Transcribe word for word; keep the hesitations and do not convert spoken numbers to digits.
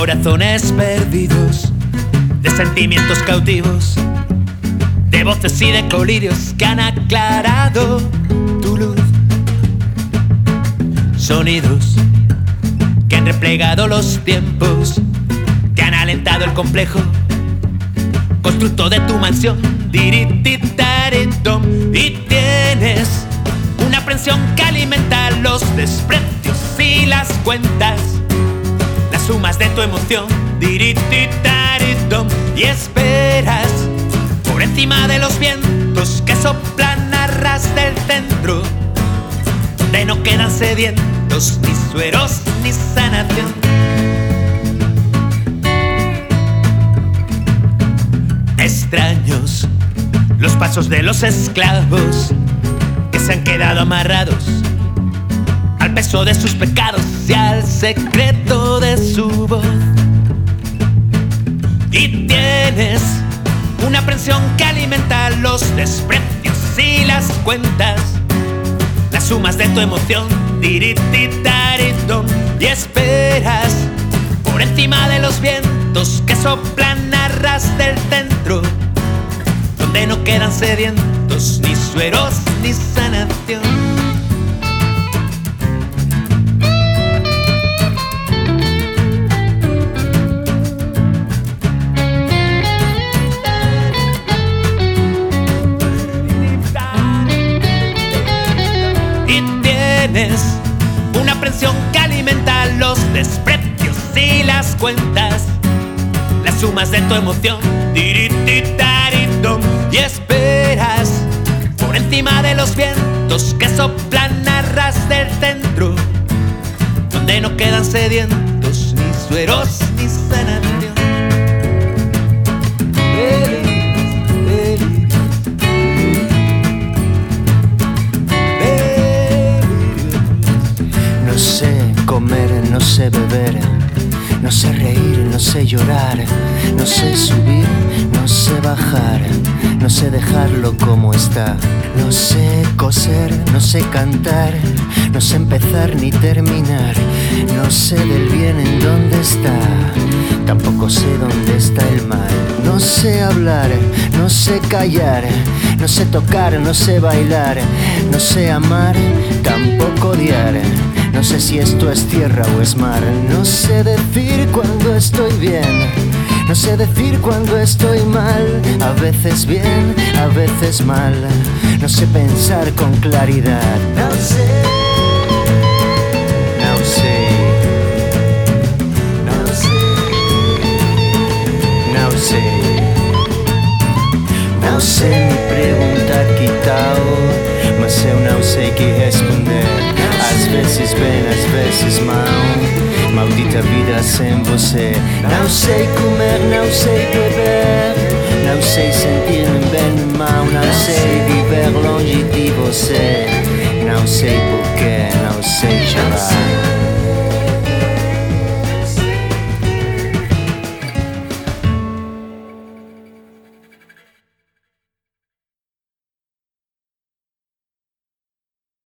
corazones perdidos, de sentimientos cautivos, de voces y de colirios que han aclarado tu luz. Sonidos que han replegado los tiempos, que han alentado el complejo constructo de tu mansión. Dirititaritom. Y tienes una aprensión que alimenta los desprecios y las cuentas, las sumas de tu emoción. Dirititaritom. Y esperas por encima de los vientos que soplan a ras del centro, donde no quedan sedientos ni sueros ni sanación. Extraños los pasos de los esclavos que se han quedado amarrados al peso de sus pecados y al secreto de su voz. Y tienes una aprensión que alimenta los desprecios y las cuentas, las sumas de tu emoción. Dirititaritom. Y esperas por encima de los vientos que soplan a ras del centro, donde no quedan sedientos ni sueros ni sanación. Tienes una aprensión que alimenta los desprecios y las cuentas, las sumas de tu emoción. Dirititaritom. Y esperas por encima de los vientos que soplan a ras del centro, donde no quedan sedientos ni sueros ni sanación. No sé beber, no sé reír, no sé llorar, no sé subir, no sé bajar, no sé dejarlo como está. No sé coser, no sé cantar, no sé empezar ni terminar. No sé del bien en dónde está, tampoco sé dónde está el mal. No sé hablar, no sé callar, no sé tocar, no sé bailar, no sé amar, tampoco odiar. No sé si esto es tierra o es mar. No sé decir cuando estoy bien, no sé decir cuando estoy mal. A veces bien, a veces mal. No sé pensar con claridad. No sé, no sé, no sé, no sé, no sé ni preguntar quitao, mas eu não sei que responder. Às vezes bem, às vezes mal. Maldita vida sem você. Não sei comer, não sei beber, não sei sentir-me bem nem mal. Não sei viver longe de você, não sei porquê, não sei chorar.